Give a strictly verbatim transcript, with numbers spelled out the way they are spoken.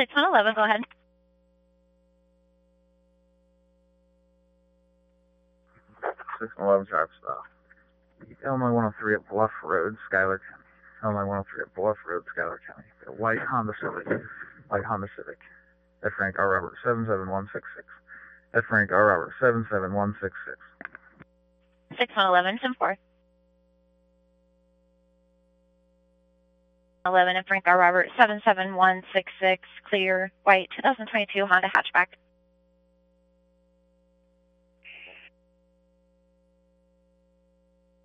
six one eleven, go ahead. six one eleven traffic stop. Illinois one oh three at Bluff Road, Schuyler County. Illinois one oh three at Bluff Road, Schuyler County. A white Honda Civic. White Honda Civic. At Frank R. Robert, seven seven one six six. At Frank R. Robert, seven seven one six six. six one eleven, ten four. eleven at Frank R. Robert, seven seven one six six, clear, white, twenty twenty-two Honda hatchback.